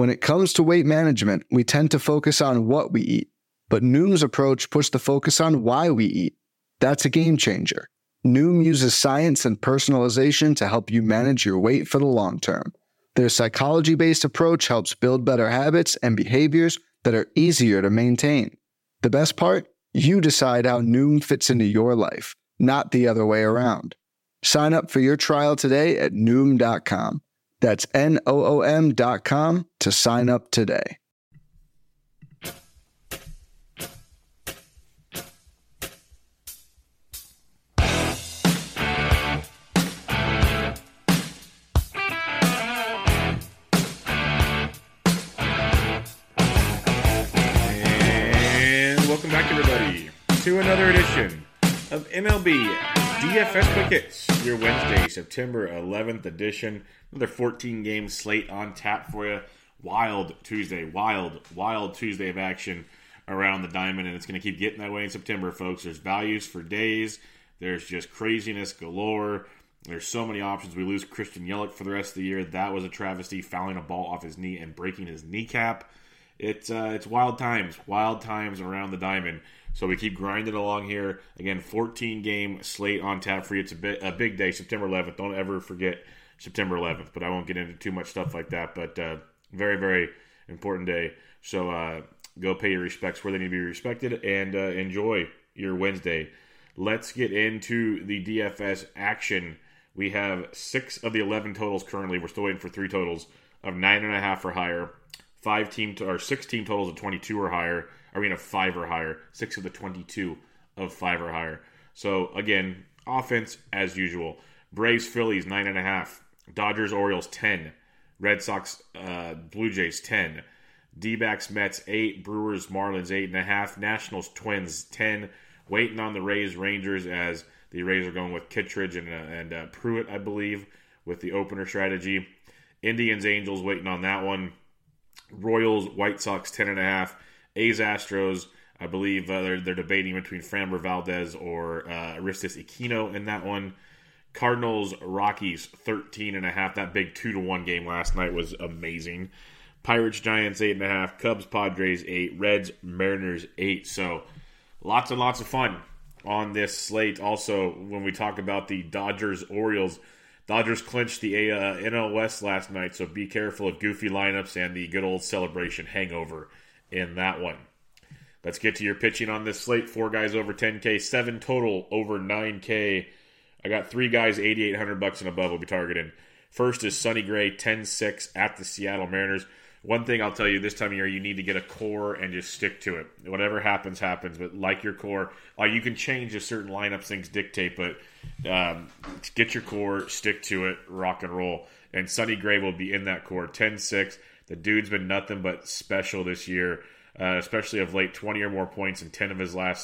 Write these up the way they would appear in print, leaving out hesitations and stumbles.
When it comes to weight management, we tend to focus on what we eat, but Noom's approach puts the focus on why we eat. That's a game changer. Noom uses science and personalization to help you manage your weight for the long term. Their psychology-based approach helps build better habits and behaviors that are easier to maintain. The best part? You decide how Noom fits into your life, not the other way around. Sign up for your trial today at Noom.com. That's Noom.com to sign up today. To another edition of MLB DFS Quick Hits, your Wednesday, September 11th edition. Another 14-game slate on tap for you. Wild Tuesday of action around the diamond, and it's going to keep getting that way in September, folks. There's values for days. There's just craziness galore. There's so many options. We lose Christian Yelich for the rest of the year. That was a travesty, fouling a ball off his knee and breaking his kneecap. It's wild times around the diamond. So we keep grinding along here. Again, 14-game slate on tap for you. It's a big day, September 11th. Don't ever forget September 11th. But I won't get into too much stuff like that. But very, very important day. So go pay your respects where they need to be respected and enjoy your Wednesday. Let's get into the DFS action. We have 6 of the 11 totals currently. We're still waiting for 3 totals of 9.5 or higher. 6 team totals of 22 or higher. Of 5 or higher. 6 of the 22 of 5 or higher. So, again, offense as usual. Braves, Phillies, 9.5. Dodgers, Orioles, 10. Red Sox, Blue Jays, 10. D-backs, Mets, 8. Brewers, Marlins, 8.5. Nationals, Twins, 10. Waiting on the Rays, Rangers, as the Rays are going with Kittredge and Pruitt, I believe, with the opener strategy. Indians, Angels, waiting on that one. Royals, White Sox, 10.5. A's, Astros, I believe they're debating between Framber Valdez or Aristis Aquino in that one. Cardinals, Rockies, 13.5. That big 2-1 game last night was amazing. Pirates, Giants, 8.5. Cubs, Padres, 8. Reds, Mariners, 8. So lots and lots of fun on this slate. Also, when we talk about the Dodgers, Orioles, Dodgers clinched the NL West last night, so be careful of goofy lineups and the good old celebration hangover in that one. Let's get to your pitching on this slate. 4 guys over 10K, 7 total over 9K. I got 3 guys $8,800 and above will be targeting. First is Sonny Gray, 10-6 at the Seattle Mariners. One thing I'll tell you this time of year, you need to get a core and just stick to it. Whatever happens, happens. But like your core, you can change if certain lineups things dictate, but get your core, stick to it, rock and roll. And Sonny Gray will be in that core, 10-6. The dude's been nothing but special this year, especially of late. 20 or more points in 8 of his last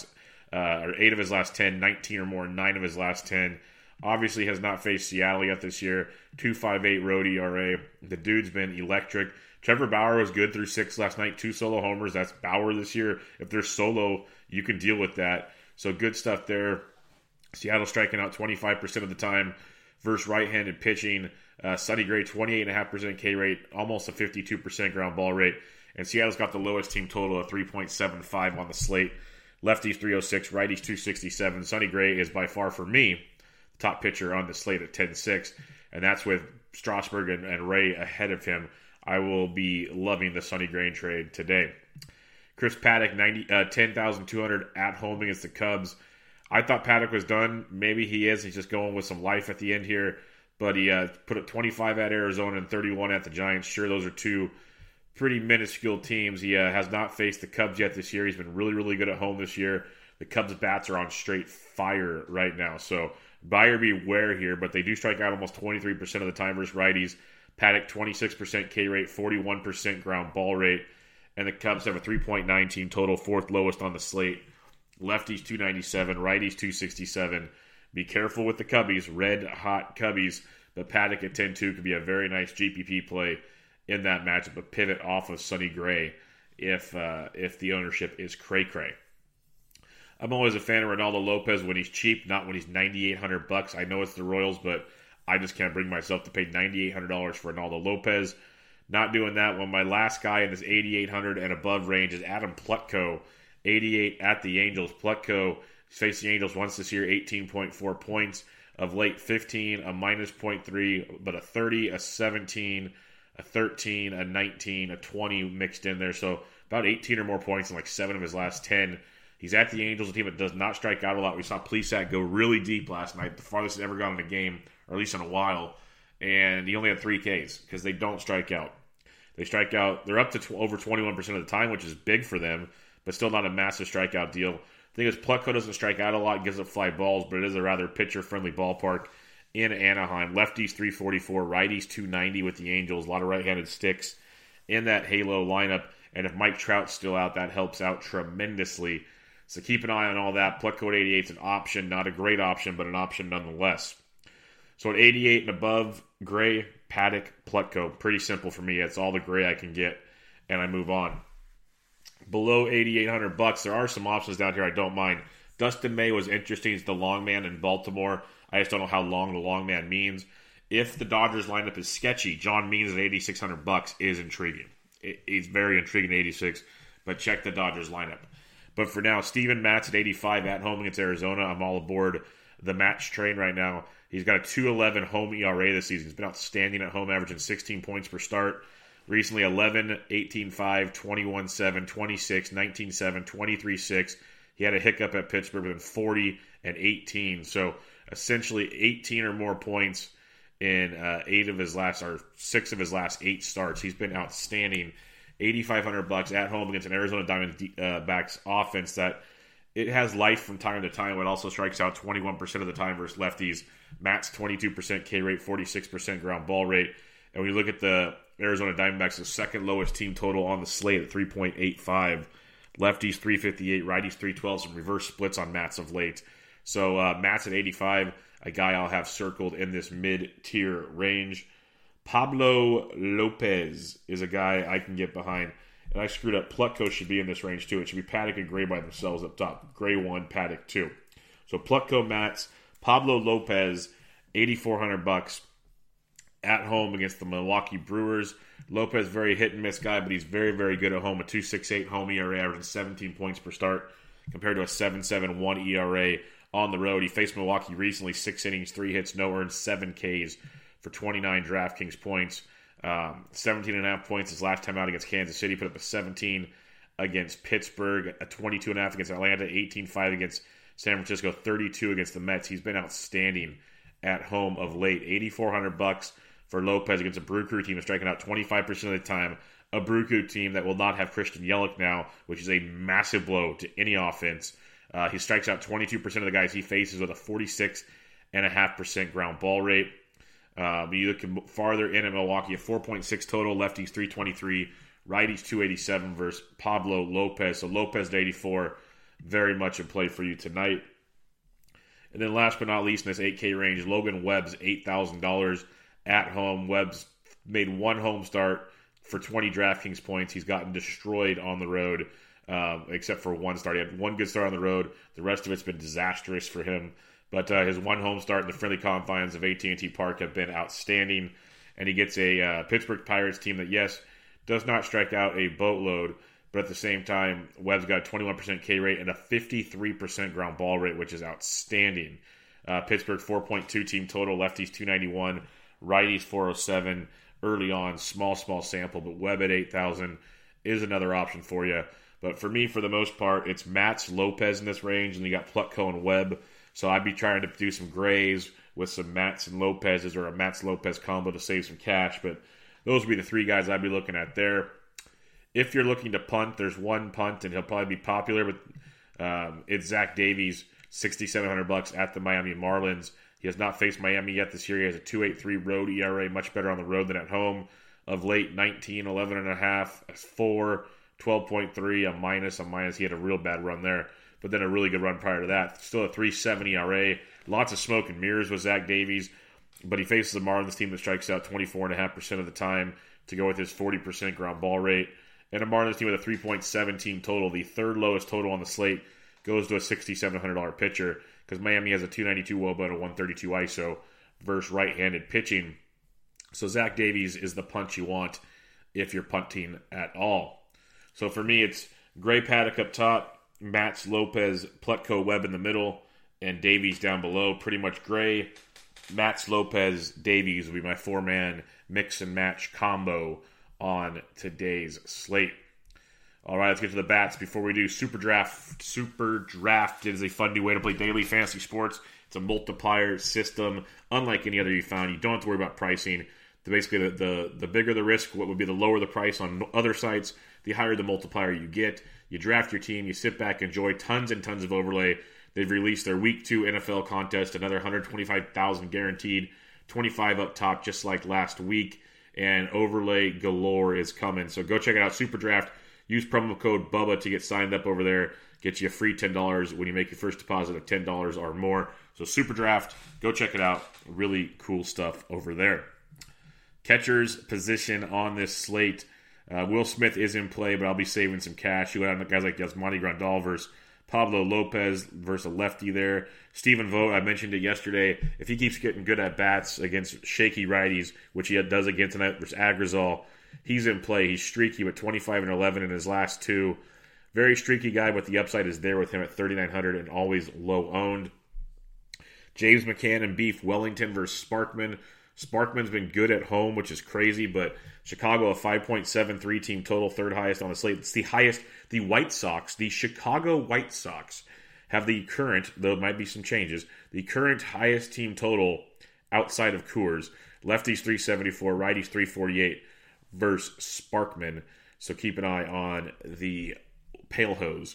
10, 19 or more in 9 of his last 10. Obviously has not faced Seattle yet this year. 2.58 road ERA. The dude's been electric. Trevor Bauer was good through 6 last night. 2 solo homers. That's Bauer this year. If they're solo, you can deal with that. So good stuff there. Seattle striking out 25% of the time versus right-handed pitching. Sonny Gray, 28.5% K rate, almost a 52% ground ball rate. And Seattle's got the lowest team total of 3.75 on the slate. Lefties 306, righties 267. Sonny Gray is by far, for me, the top pitcher on the slate at 10-6. And that's with Strasburg and Ray ahead of him. I will be loving the Sonny Gray trade today. Chris Paddack, 10,200 at home against the Cubs. I thought Paddack was done. Maybe he is. He's just going with some life at the end here. But he put up 25 at Arizona and 31 at the Giants. Sure, those are 2 pretty minuscule teams. He has not faced the Cubs yet this year. He's been really, really good at home this year. The Cubs' bats are on straight fire right now. So buyer beware here. But they do strike out almost 23% of the time versus righties. Paddack, 26% K rate, 41% ground ball rate. And the Cubs have a 3.19 total, 4th lowest on the slate. Lefties 297, righties 267. Be careful with the Cubbies, red hot Cubbies. But Paddack at 10-2 could be a very nice GPP play in that matchup, a pivot off of Sonny Gray if the ownership is cray-cray. I'm always a fan of Ronaldo Lopez when he's cheap, not when he's $9,800. I know it's the Royals, but I just can't bring myself to pay $9,800 for Ronaldo Lopez. Not doing that one. My last guy in this 8,800 and above range is Adam Plutko, 88 at the Angels. Plutko faced the Angels once this year, 18.4 points. Of late, 15, a minus 0.3, but a 30, a 17, a 13, a 19, a 20 mixed in there. So about 18 or more points in like 7 of his last 10. He's at the Angels, a team that does not strike out a lot. We saw Plesac go really deep last night, the farthest he's ever gone in a game, or at least in a while. And he only had 3 Ks because they don't strike out. They strike out, they're up to over 21% of the time, which is big for them, but still not a massive strikeout deal. The thing is, Plutko doesn't strike out a lot, gives up fly balls, but it is a rather pitcher-friendly ballpark in Anaheim. Lefties 344, righties 290 with the Angels. A lot of right-handed sticks in that Halo lineup. And if Mike Trout's still out, that helps out tremendously. So keep an eye on all that. Plutko at 88 is an option, not a great option, but an option nonetheless. So at 88 and above, Gray, Paddock, Plutko. Pretty simple for me. That's all the Gray I can get, and I move on. Below $8,800, there are some options down here I don't mind. Dustin May was interesting. He's the long man in Baltimore. I just don't know how long the long man means. If the Dodgers lineup is sketchy, John Means at $8,600 is intriguing. He's very intriguing at 86, but check the Dodgers lineup. But for now, Steven Matz at 85 at home against Arizona. I'm all aboard the Matz train right now. He's got a 2.11 home ERA this season. He's been outstanding at home, averaging 16 points per start. Recently, 11, 18-5, 21-7, 26, 19-7, 23-6. He had a hiccup at Pittsburgh with 40 and 18. So essentially 18 or more points in 6 of his last 8 starts. He's been outstanding. $8,500 at home against an Arizona Diamondbacks offense that it has life from time to time, but also strikes out 21% of the time versus lefties. Matt's 22% K rate, 46% ground ball rate. And when you look at the Arizona Diamondbacks, the second lowest team total on the slate at 3.85. Lefties 358, righties 312, some reverse splits on Matz of late. So Matz at 85, a guy I'll have circled in this mid-tier range. Pablo Lopez is a guy I can get behind. And I screwed up. Plutko should be in this range too. It should be Paddock and Gray by themselves up top. Gray 1, Paddock 2. So Plutko, Matz, Pablo Lopez, $8,400 at home against the Milwaukee Brewers. Lopez, very hit and miss guy, but he's very, very good at home. A 2.68 home ERA, averaging 17 points per start compared to a 7.71 ERA on the road. He faced Milwaukee recently, 6 innings, 3 hits, no earned, 7 Ks for 29 DraftKings points. 17.5 points his last time out against Kansas City. Put up a 17 against Pittsburgh, a 22.5 against Atlanta, 18.5 against San Francisco, 32 against the Mets. He's been outstanding at home of late. $8,400 for Lopez against a Brew Crew team that's striking out 25% of the time. A Brew Crew team that will not have Christian Yelich now, which is a massive blow to any offense. He strikes out 22% of the guys he faces with a 46.5% ground ball rate. You look farther in at Milwaukee, a 4.6 total, lefties 323, righties 287 versus Pablo Lopez. So Lopez at 84, very much in play for you tonight. And then last but not least in this 8K range, Logan Webb's $8,000 at home. Webb's made one home start for 20 DraftKings points. He's gotten destroyed on the road, except for one start. He had one good start on the road. The rest of it's been disastrous for him. But his one home start in the friendly confines of AT&T Park have been outstanding. And he gets a Pittsburgh Pirates team that, yes, does not strike out a boatload, but at the same time, Webb's got a 21% K rate and a 53% ground ball rate, which is outstanding. Pittsburgh 4.2 team total, lefties 291, righties 407 early on, small sample, but Webb at 8,000 is another option for you. But for me, for the most part, it's Matz, Lopez in this range, and you got Plutko and Webb. So I'd be trying to do some grays with some Matz and Lopez's or a Matz-Lopez combo to save some cash. But those would be the 3 guys I'd be looking at there. If you're looking to punt, there's one punt, and he'll probably be popular, but it's Zach Davies, $6,700 at the Miami Marlins. He has not faced Miami yet this year. He has a 2.83 road ERA, much better on the road than at home. Of late, 19, 11.5, a 4, 12.3, a minus. He had a real bad run there, but then a really good run prior to that. Still a 3.70 ERA. Lots of smoke and mirrors with Zach Davies, but he faces a Marlins team that strikes out 24.5% of the time to go with his 40% ground ball rate. And a Marlins team with a 3.7 team total, the third lowest total on the slate, goes to a $6,700 pitcher because Miami has a 292 WOBA and a 132 ISO versus right-handed pitching. So Zach Davies is the punch you want if you're punting at all. So for me, it's Gray Paddock up top, Matz, Lopez, Plutko, Webb in the middle, and Davies down below. Pretty much Gray, Matz, Lopez, Davies will be my four-man mix and match combo on today's slate. All right, let's get to the bats. Before we do Super Draft. Super Draft is a fun new way to play daily fantasy sports. It's a multiplier system, unlike any other you found. You don't have to worry about pricing. Basically, the bigger the risk, what would be the lower the price on other sites, the higher the multiplier you get. You draft your team, you sit back, enjoy tons and tons of overlay. They've released their Week 2 NFL contest, another 125,000 guaranteed, 25 up top, just like last week. And overlay galore is coming. So go check it out, Super Draft. Use promo code BUBBA to get signed up over there. Get you a free $10 when you make your first deposit of $10 or more. So Super Draft, go check it out. Really cool stuff over there. Catcher's position on this slate. Will Smith is in play, but I'll be saving some cash. You got guys like Yasmani Grandal versus Pablo Lopez versus a lefty there. Stephen Vogt, I mentioned it yesterday. If he keeps getting good at bats against shaky righties, which he does again tonight versus Agrizal, he's in play. He's streaky with 25 and 11 in his last two. Very streaky guy, but the upside is there with him at 3,900 and always low owned. James McCann and Beef Wellington versus Sparkman. Sparkman's been good at home, which is crazy, but Chicago, a 5.73 team total, third highest on the slate. It's the highest. The White Sox, the Chicago White Sox, have the current, though it might be some changes, the current highest team total outside of Coors. Lefties 374, righties 348 versus Sparkman. So keep an eye on the Pale Hose.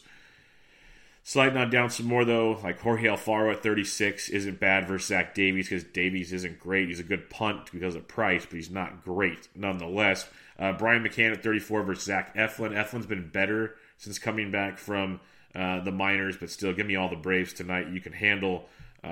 Sliding on down some more, though, like Jorge Alfaro at 36 isn't bad versus Zach Davies because Davies isn't great. He's a good punt because of price, but he's not great nonetheless. Brian McCann at 34 versus Zach Eflin. Eflin's been better since coming back from the minors, but still, give me all the Braves tonight. You can handle.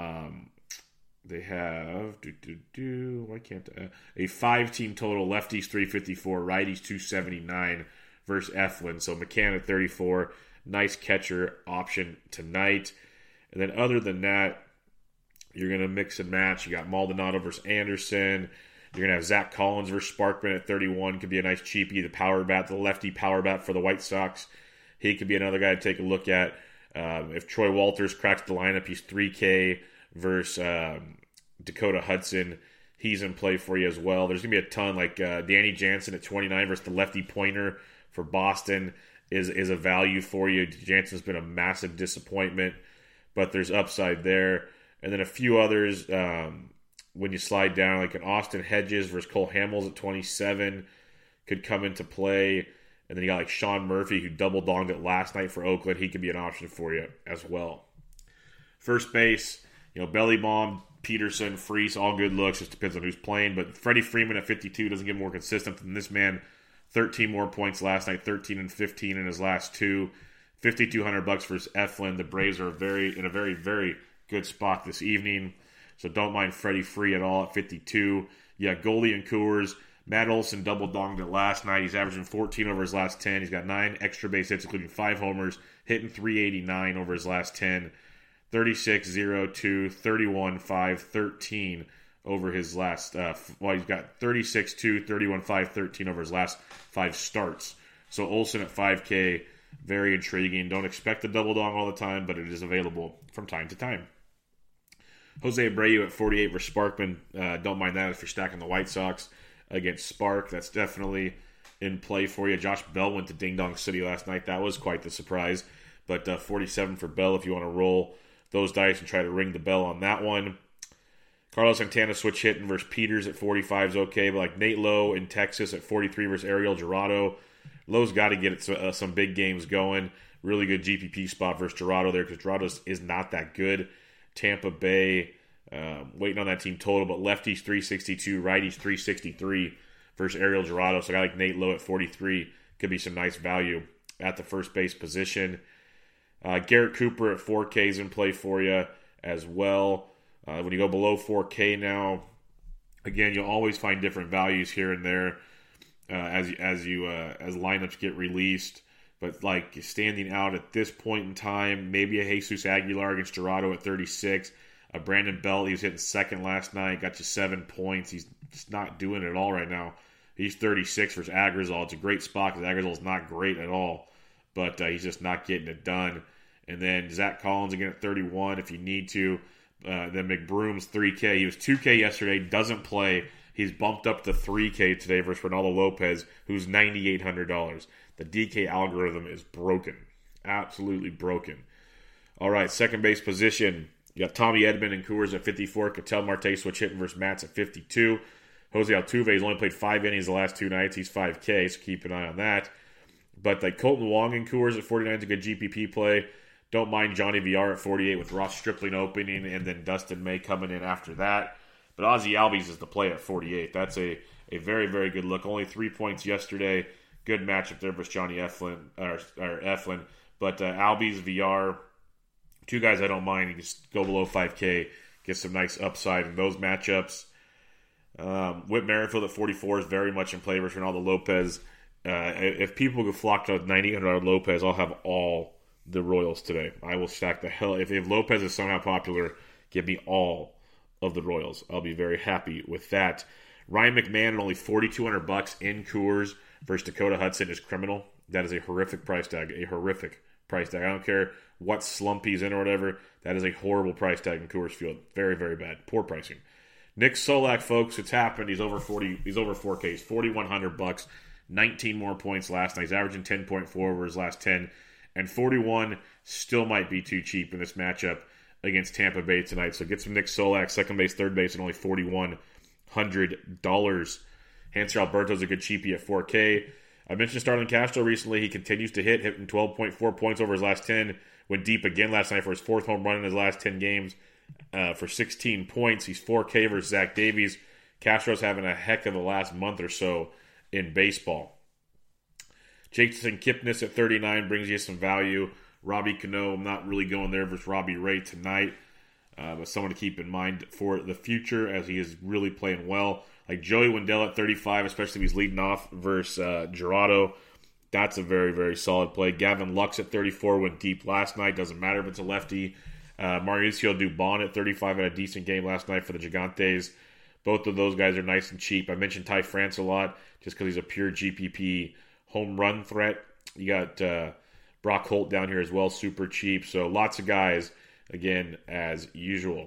They have why can't a 5-team total. Lefties 354, righties 279 versus Eflin. So McCann at 34. Nice catcher option tonight. And then other than that, you're going to mix and match. You got Maldonado versus Anderson. You're going to have Zach Collins versus Sparkman at 31. Could be a nice cheapie. The power bat, the lefty power bat for the White Sox. He could be another guy to take a look at. If Troy Walters cracks the lineup, he's 3K versus Dakota Hudson. He's in play for you as well. There's going to be a ton, like Danny Jansen at 29 versus the lefty pointer for Boston. Is a value for you. Jansen's been a massive disappointment, but there's upside there. And then a few others when you slide down, like an Austin Hedges versus Cole Hamels at 27 could come into play. And then you got like Sean Murphy, who double-donged it last night for Oakland. He could be an option for you as well. First base, Belly Bomb, Peterson, Freese, all good looks. Just depends on who's playing. But Freddie Freeman at 52 doesn't get more consistent than this man. 13 more points last night, 13 and 15 in his last two. $5,200 versus Eflin. The Braves are in a very, very good spot this evening. So don't mind Freddie Free at all at 52. Yeah, Goldie and Coors. Matt Olson double-donged it last night. He's averaging 14 over his last 10. He's got 9 extra base hits, including 5 homers, hitting 389 over his last 10. 36-0-2, 31-5, 13 over his last, he's got 36-2, 31-5, 13 over his last 5 starts. So Olsen at 5K, very intriguing. Don't expect the double dong all the time, but it is available from time to time. Jose Abreu at 48 versus Sparkman. Don't mind that if you're stacking the White Sox against Spark. That's definitely in play for you. Josh Bell went to Ding Dong City last night. That was quite the surprise. But 47 for Bell if you want to roll those dice and try to ring the bell on that one. Carlos Santana switch hitting versus Peters at 45 is okay, but like Nate Lowe in Texas at 43 versus Ariel Jurado. Lowe's got to get some big games going. Really good GPP spot versus Jurado there because Jurado is not that good. Tampa Bay waiting on that team total, but lefties 362, righties 363 versus Ariel Jurado. So a guy like Nate Lowe at 43 could be some nice value at the first base position. Garrett Cooper at 4K is in play for you as well. When you go below 4K now, again, you'll always find different values here and there as lineups get released. But like standing out at this point in time, maybe a Jesus Aguilar against Jurado at 36. Brandon Belt, he was hitting second last night, got you 7 points. He's just not doing it at all right now. He's 36 versus Agrizal. It's a great spot because Agrizal is not great at all, but he's just not getting it done. And then Zach Collins again at 31 if you need to. Then McBroom's 3K. He was 2K yesterday, doesn't play. He's bumped up to 3K today versus Ronaldo Lopez, who's $9,800. The DK algorithm is broken. Absolutely broken. All right, second base position. You got Tommy Edman and Coors at 54. Ketel Marte switch hitting versus Mats at 52. Jose Altuve has only played 5 innings the last 2 nights. He's 5K, so keep an eye on that. But like Colton Wong and Coors at 49 is a good GPP play. Don't mind Johnny VR at 48 with Ross Stripling opening and then Dustin May coming in after that. But Ozzie Albies is the play at 48. That's a very, very good look. Only 3 points yesterday. Good matchup there versus Johnny Eflin. But Albies, VR, 2 guys I don't mind. You just go below 5K, get some nice upside in those matchups. Whit Merrifield at 44 is very much in play versus Ronaldo Lopez. If people could flock to $9,800 Lopez, I'll have all the Royals today. I will stack the hell. If Lopez is somehow popular, give me all of the Royals. I'll be very happy with that. Ryan McMahon at only $4,200 in Coors versus Dakota Hudson is criminal. That is a horrific price tag. A horrific price tag. I don't care what slump he's in or whatever. That is a horrible price tag in Coors Field. Very, very bad. Poor pricing. Nick Solak, folks, it's happened. He's over 40. He's over 4K. He's $4,100. 19 more points last night. He's averaging 10.4 over his last 10. And 41 still might be too cheap in this matchup against Tampa Bay tonight. So get some Nick Solak, second base, third base, at only $4,100. Hanser Alberto's a good cheapie at 4K. I mentioned Starlin Castro recently. He continues to hitting 12.4 points over his last 10. Went deep again last night for his 4th home run in his last 10 games for 16 points. He's 4K versus Zach Davies. Castro's having a heck of the last month or so in baseball. Jason Kipnis at 39 brings you some value. Robbie Cano, I'm not really going there versus Robbie Ray tonight, but someone to keep in mind for the future as he is really playing well. Like Joey Wendell at 35, especially if he's leading off versus Gerardo. That's a very, very solid play. Gavin Lux at 34 went deep last night. Doesn't matter if it's a lefty. Mauricio Dubon at 35 had a decent game last night for the Gigantes. Both of those guys are nice and cheap. I mentioned Ty France a lot just because he's a pure GPP home run threat. You got Brock Holt down here as well, super cheap. So lots of guys, again, as usual.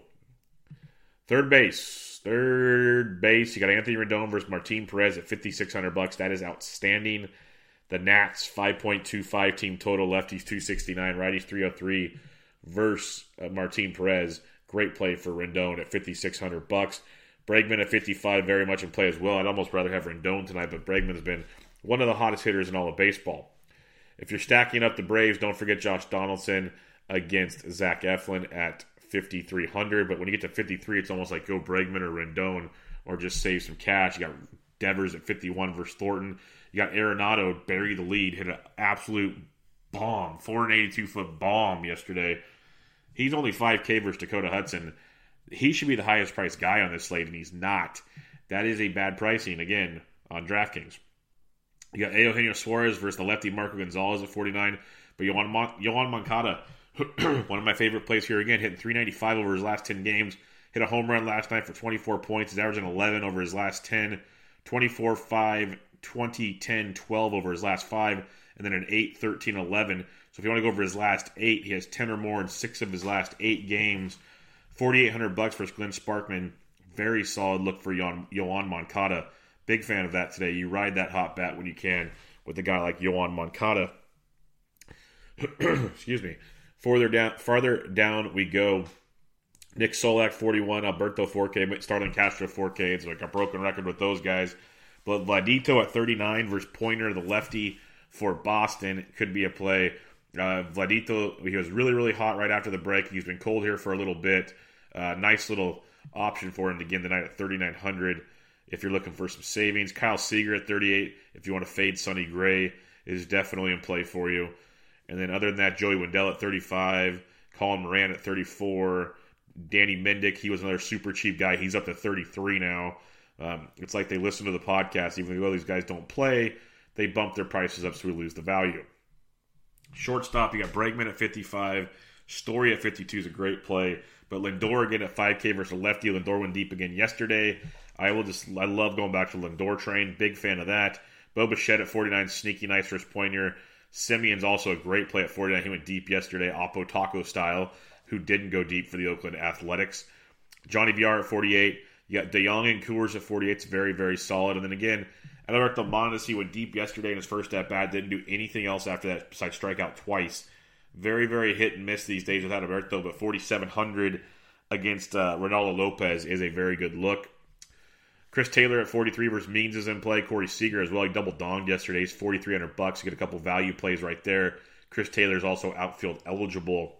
Third base, you got Anthony Rendon versus Martin Perez at $5,600. That is outstanding. The Nats, 5.25 team total. Lefties, 269. Righties, 303 versus Martin Perez. Great play for Rendon at $5,600. Bregman at 55, very much in play as well. I'd almost rather have Rendon tonight, but Bregman's been one of the hottest hitters in all of baseball. If you're stacking up the Braves, don't forget Josh Donaldson against Zach Eflin at $5,300. But when you get to 53, it's almost like go Bregman or Rendon or just save some cash. You got Devers at 51 versus Thornton. You got Arenado bury the lead, hit an absolute bomb, 482-foot bomb yesterday. He's only 5K versus Dakota Hudson. He should be the highest priced guy on this slate, and he's not. That is a bad pricing, again, on DraftKings. You got Eugenio Suarez versus the lefty Marco Gonzalez at 49. But Yohan Moncada, one of my favorite plays here again, hitting 395 over his last 10 games. Hit a home run last night for 24 points. He's averaging 11 over his last 10. 24, 5, 20, 10, 12 over his last 5. And then an 8, 13, 11. So if you want to go over his last 8, he has 10 or more in 6 of his last 8 games. $4,800 versus Glenn Sparkman. Very solid look for Yohan Moncada. Big fan of that today. You ride that hot bat when you can with a guy like Yohan Moncada. Excuse me. Farther down we go. Nick Solak, 41. Alberto, 4K. Starlin Castro, 4K. It's like a broken record with those guys. But Vladito at 39 versus Pointer, the lefty for Boston, could be a play. Vladito, he was really, really hot right after the break. He's been cold here for a little bit. Nice little option for him again tonight at $3,900 if you're looking for some savings. Kyle Seager at 38, if you want to fade Sonny Gray, is definitely in play for you. And then other than that, Joey Wendell at 35, Colin Moran at 34, Danny Mendick, he was another super cheap guy. He's up to 33 now. It's like they listen to the podcast. Even though these guys don't play, they bump their prices up so we lose the value. Shortstop, you got Bregman at 55, Story at 52 is a great play. But Lindor again at 5K versus a lefty. Lindor went deep again yesterday. I love going back to Lindor train. Big fan of that. Bo Bichette at 49, sneaky nice versus Poinier. Simeon's also a great play at 49. He went deep yesterday, Oppo Taco style, who didn't go deep for the Oakland Athletics. Johnny VR at 48. You got DeYoung and Coors at 48. It's very, very solid. And then again, Alberto Montes, he went deep yesterday in his first at-bat. Didn't do anything else after that besides strike out twice. Very, very hit and miss these days without Alberto, but 4,700 against Ronaldo Lopez is a very good look. Chris Taylor at 43 versus Means is in play. Corey Seager as well. He double donged yesterday. He's $4,300. You get a couple value plays right there. Chris Taylor is also outfield eligible.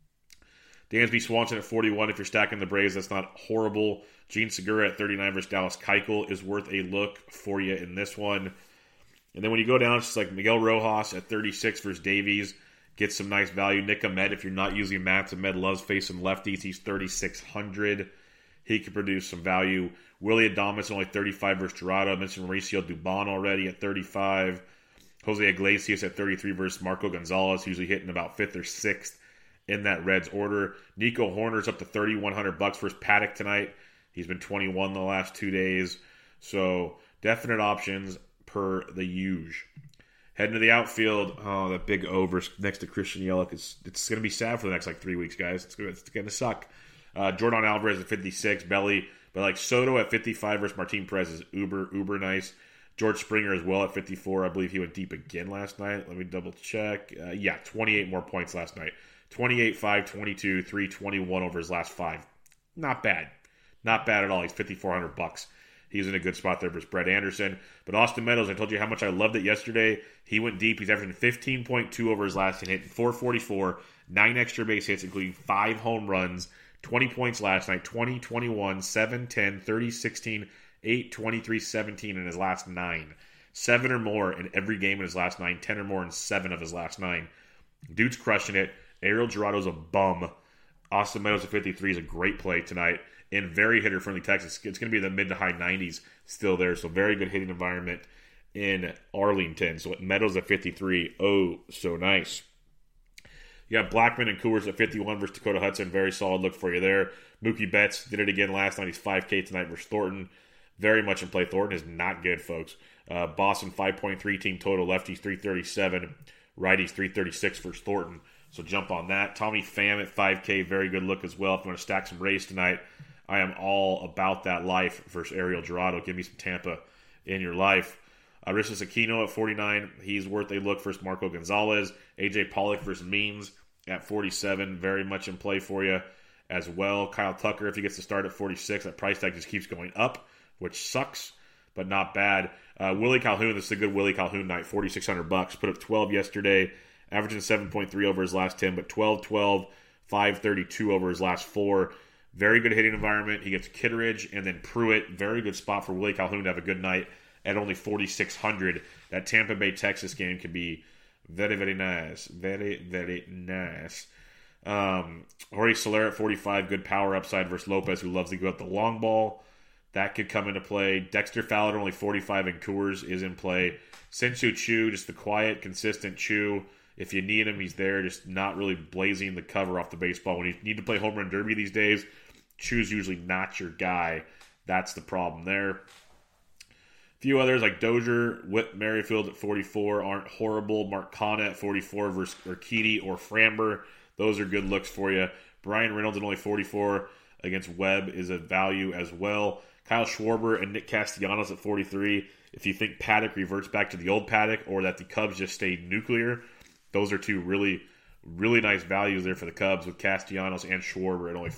Dansby Swanson at 41. If you're stacking the Braves, that's not horrible. Gene Segura at 39 versus Dallas Keuchel is worth a look for you in this one. And then when you go down, it's like Miguel Rojas at 36 versus Davies. Get some nice value. Nick Ahmed, if you're not using Mats, Ahmed loves facing lefties. He's 3,600. He could produce some value. Willie Adames only 35 versus Gerardo. I mentioned Mauricio Dubon already at 35. Jose Iglesias at 33 versus Marco Gonzalez, usually hitting about 5th or 6th in that Reds order. Nico Horner's up to $3,100 versus Paddock tonight. He's been 21 the last 2 days. So definite options per the usual. Heading to the outfield, that big over next to Christian Yelich. It's going to be sad for the next 3 weeks, guys. It's going to suck. Jordan Alvarez at 56, belly. But like Soto at 55 versus Martin Perez is uber nice. George Springer as well at 54. I believe he went deep again last night. Let me double check. 28 more points last night. 28, 5, 22, 3, 21 over his last 5. Not bad. Not bad at all. He's $5,400. He's in a good spot there versus Brett Anderson. But Austin Meadows, I told you how much I loved it yesterday. He went deep. He's averaging 15.2 over his last 10 hit, 444, 9 extra base hits, including 5 home runs, 20 points last night, 20, 21, 7, 10, 30, 16, 8, 23, 17 in his last 9. 7 or more in every game in his last 9, 10 or more in 7 of his last 9. Dude's crushing it. Ariel Gerardo's a bum. Austin Meadows at 53 is a great play tonight. In very hitter-friendly Texas. It's going to be the mid to high 90s still there. So very good hitting environment in Arlington. So Meadows at 53. Oh, so nice. You got Blackman and Coors at 51 versus Dakota Hudson. Very solid look for you there. Mookie Betts did it again last night. He's 5K tonight versus Thornton. Very much in play. Thornton is not good, folks. Boston 5.3 team total. Lefties 337. Righties 336 versus Thornton. So jump on that. Tommy Pham at 5K. Very good look as well. If you want to stack some Rays tonight, I am all about that life versus Ariel Gerardo. Give me some Tampa in your life. Aristus Aquino at 49. He's worth a look versus Marco Gonzalez. AJ Pollock versus Means at 47. Very much in play for you as well. Kyle Tucker, if he gets to start at 46, that price tag just keeps going up, which sucks, but not bad. Willie Calhoun, this is a good Willie Calhoun night. $4,600. Put up 12 yesterday, averaging 7.3 over his last 10, but 12, 532 over his last 4. Very good hitting environment. He gets Kitteridge and then Pruitt. Very good spot for Willie Calhoun to have a good night at only 4,600. That Tampa Bay, Texas game can be very, very nice. Very, very nice. Jorge Soler at 45. Good power upside versus Lopez, who loves to go at the long ball. That could come into play. Dexter Fowler, only 45, and Coors is in play. Shin-Soo Choo, just the quiet, consistent Choo. If you need him, he's there, just not really blazing the cover off the baseball. When you need to play home run derby these days, Choo's usually not your guy. That's the problem there. A few others like Dozier, Whit Merrifield at 44 aren't horrible. Mark Canha at 44 versus Urquidy or Framber. Those are good looks for you. Brian Reynolds at only 44 against Webb is a value as well. Kyle Schwarber and Nick Castellanos at 43. If you think Paddock reverts back to the old Paddock or that the Cubs just stay nuclear, those are two really, really nice values there for the Cubs with Castellanos and Schwarber at only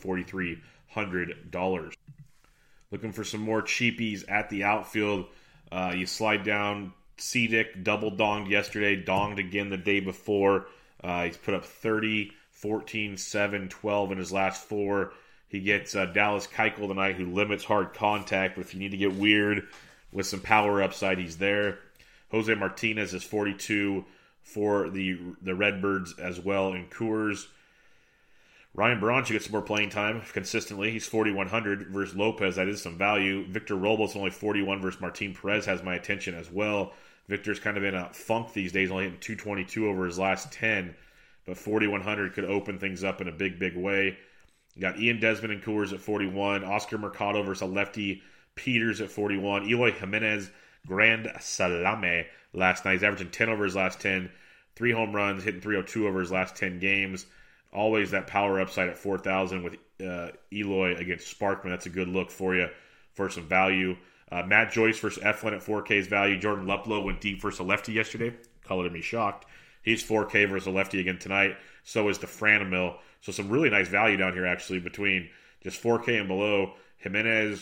$4,300. Looking for some more cheapies at the outfield. You slide down. Cedic double donged yesterday, donged again the day before. He's put up 30, 14, 7, 12 in his last 4. He gets Dallas Keuchel tonight, who limits hard contact, but if you need to get weird with some power upside, he's there. Jose Martinez is 42 for the Redbirds as well in Coors. Ryan Braun should get some more playing time consistently. He's 4,100 versus Lopez. That is some value. Victor Robles only 41 versus Martin Perez has my attention as well. Victor's kind of in a funk these days, only hitting 222 over his last 10. but 4,100 could open things up in a big, big way. You got Ian Desmond and Coors at 41. Oscar Mercado versus a lefty Peters at 41. Eloy Jimenez, Grand Salame last night. He's averaging 10 over his last 10. 3 home runs, hitting 302 over his last 10 games. Always that power upside at 4,000 with Eloy against Sparkman. That's a good look for you for some value. Matt Joyce versus Eflin at 4K's value. Jordan Luplow went deep versus a lefty yesterday. Colored me shocked. He's 4K versus a lefty again tonight. So is the Franamil. So some really nice value down here, actually, between just 4K and below. Jimenez,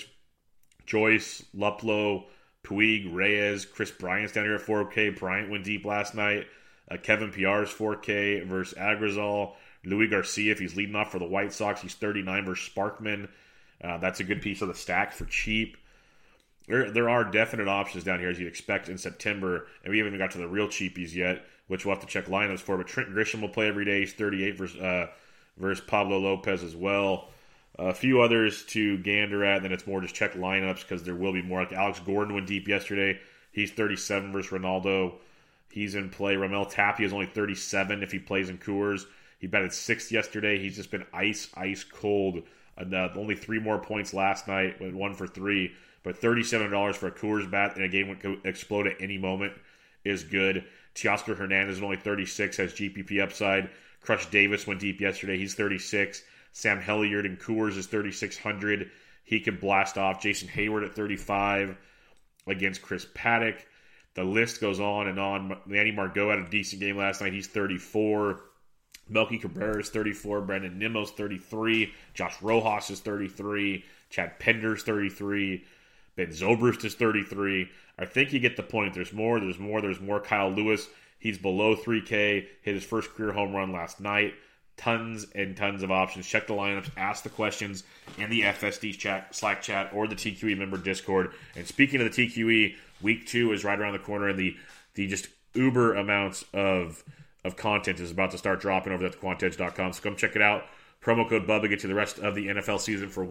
Joyce, Luplow, Puig, Reyes, Chris Bryant's down here at 4K. Bryant went deep last night. Kevin Piar's 4K versus Agrizal. Louis Garcia, if he's leading off for the White Sox, he's 39 versus Sparkman. That's a good piece of the stack for cheap. There are definite options down here, as you'd expect in September, and we haven't even got to the real cheapies yet, which we'll have to check lineups for. But Trent Grisham will play every day. He's 38 versus Pablo Lopez as well. A few others to gander at, then it's more just check lineups because there will be more. Like Alex Gordon went deep yesterday. He's 37 versus Ronaldo. He's in play. Ramel Tapia is only 37 if he plays in Coors. He batted 6th yesterday. He's just been ice cold. Only 3 more points last night. Went 1 for 3. But $37 for a Coors bat in a game that could explode at any moment is good. Teoscar Hernandez is only 36, has GPP upside. Crush Davis went deep yesterday. He's 36. Sam Heliard in Coors is 3,600. He can blast off. Jason Hayward at 35 against Chris Paddock. The list goes on and on. Manny Margot had a decent game last night. He's 34. Melky Cabrera is 34. Brandon Nimmo's 33. Josh Rojas is 33. Chad Pender's 33. Ben Zobrist is 33. I think you get the point. There's more. Kyle Lewis, he's below 3K. Hit his first career home run last night. Tons and tons of options. Check the lineups. Ask the questions in the FSD chat, Slack chat, or the TQE member Discord. And speaking of the TQE, week 2 is right around the corner, and the just uber amounts of content is about to start dropping over at thequantedge.com. So come check it out. Promo code Bubba gets you the rest of the NFL season for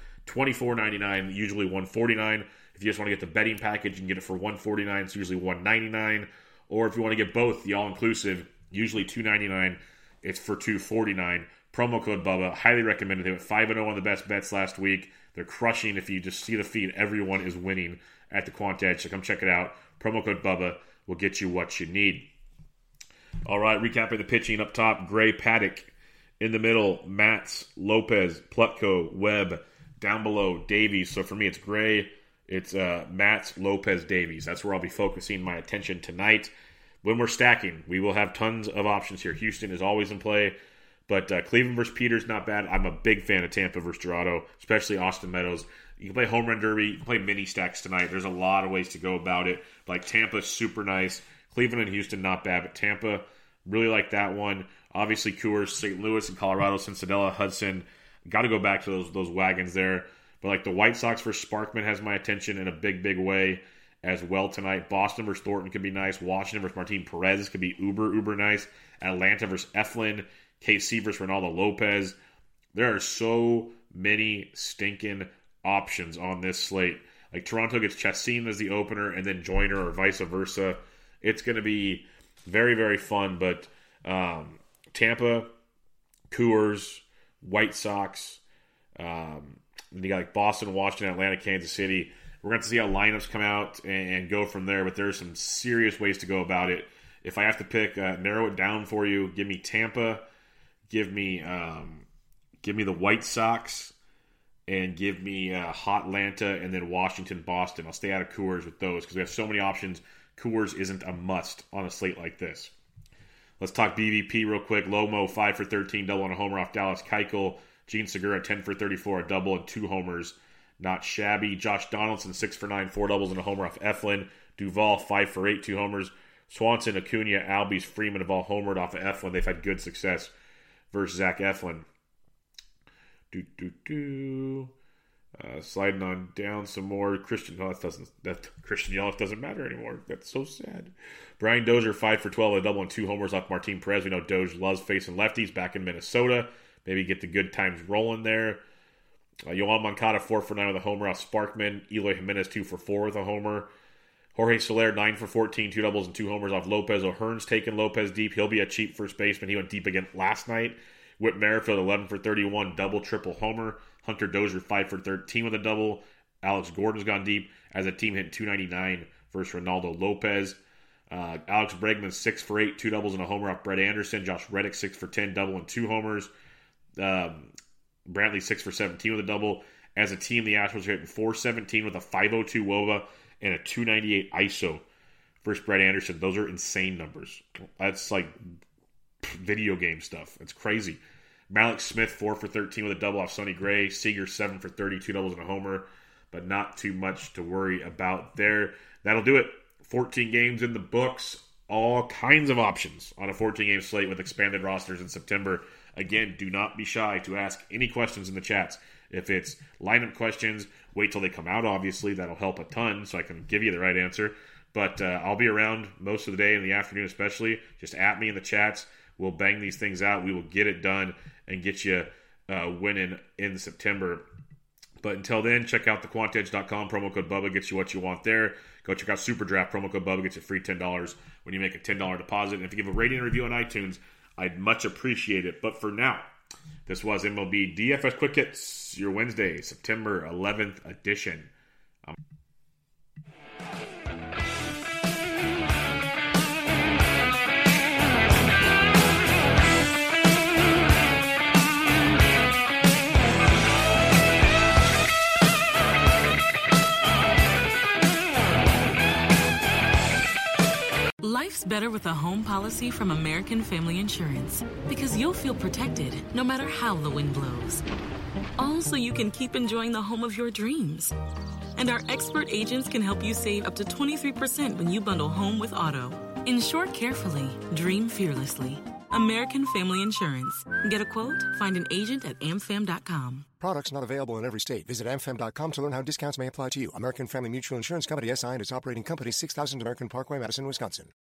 $124.99, usually $149. If you just want to get the betting package, you can get it for $149. It's usually $199. Or if you want to get both, the all-inclusive, usually $299. It's for $249. Promo code Bubba. Highly recommended. They went 5-0 on the best bets last week. They're crushing. If you just see the feed, everyone is winning at the Quant Edge. So come check it out. Promo code Bubba will get you what you need. All right, recapping the pitching up top. Gray, Paddock. In the middle, Matz, Lopez, Plutko, Webb. Down below, Davies. So for me, it's Gray. It's Matz, Lopez, Davies. That's where I'll be focusing my attention tonight. When we're stacking, we will have tons of options here. Houston is always in play. But Cleveland versus Peters, not bad. I'm a big fan of Tampa versus Dorado, especially Austin Meadows. You can play home run derby. You can play mini stacks tonight. There's a lot of ways to go about it. Like Tampa's super nice. Cleveland and Houston, not bad. But Tampa, really like that one. Obviously, Coors, St. Louis, and Colorado, Cincinnati, Hudson. Got to go back to those wagons there. But like the White Sox versus Sparkman has my attention in a big, big way as well tonight. Boston versus Thornton could be nice. Washington versus Martin Perez could be uber nice. Atlanta versus Eflin. KC versus Ronaldo Lopez. There are so many stinking options on this slate. Like Toronto gets Chassin as the opener and then Joyner or vice versa. It's going to be very, very fun. But Tampa, Coors, White Sox, you got like Boston, Washington, Atlanta, Kansas City. We're going to see how lineups come out and go from there. But there's some serious ways to go about it. If I have to pick, narrow it down for you, give me Tampa, give me the White Sox, and give me Hot Atlanta, and then Washington, Boston. I'll stay out of Coors with those because we have so many options. Coors isn't a must on a slate like this. Let's talk BVP real quick. Lomo, 5 for 13, double and a homer off Dallas Keuchel. Gene Segura, 10 for 34, a double and 2 homers. Not shabby. Josh Donaldson, 6 for 9, 4 doubles and a homer off Eflin. Duvall, 5 for 8, 2 homers. Swanson, Acuna, Albies, Freeman have all homered off of Eflin. They've had good success versus Zach Eflin. Sliding on down some more. Christian Yelich doesn't matter anymore. That's so sad. Brian Dozier, 5 for 12, a double and 2 homers off Martin Perez. We know Doge loves facing lefties back in Minnesota. Maybe get the good times rolling there. Yohan Moncada, 4 for 9 with a homer off Sparkman. Eloy Jimenez, 2 for 4 with a homer. Jorge Soler, 9 for 14, 2 doubles and 2 homers off Lopez. O'Hearn's taking Lopez deep. He'll be a cheap first baseman. He went deep again last night. Whit Merrifield, 11 for 31, double, triple homer. Hunter Dozier, 5 for 13 with a double. Alex Gordon's gone deep as a team hit 299 versus Ronaldo Lopez. Alex Bregman, 6 for 8, 2 doubles and a homer off Brett Anderson. Josh Reddick, 6 for 10, double and 2 homers. Brantley, 6 for 17 with a double. As a team, the Astros are hitting 417 with a 502 WOBA and a 298 ISO versus Brett Anderson. Those are insane numbers. That's like video game stuff. It's crazy. Malik Smith, 4 for 13 with a double off Sonny Gray. Seager, 7 for 30, 2 doubles and a homer. But not too much to worry about there. That'll do it. 14 games in the books. All kinds of options on a 14-game slate with expanded rosters in September. Again, do not be shy to ask any questions in the chats. If it's lineup questions, wait till they come out, obviously. That'll help a ton so I can give you the right answer. But I'll be around most of the day, in the afternoon especially. Just at me in the chats. We'll bang these things out. We will get it done and get you winning in September. But until then, check out thequantedge.com. Promo code Bubba gets you what you want there. Go check out Super Draft. Promo code Bubba gets you free $10 when you make a $10 deposit. And if you give a rating and review on iTunes, I'd much appreciate it. But for now, this was MLB DFS Quick Hits, your Wednesday, September 11th edition. Life's better with a home policy from American Family Insurance because you'll feel protected no matter how the wind blows. All so you can keep enjoying the home of your dreams. And our expert agents can help you save up to 23% when you bundle home with auto. Insure carefully, dream fearlessly. American Family Insurance. Get a quote? Find an agent at amfam.com. Products not available in every state. Visit amfam.com to learn how discounts may apply to you. American Family Mutual Insurance Company, SI and its operating company, 6000 American Parkway, Madison, Wisconsin.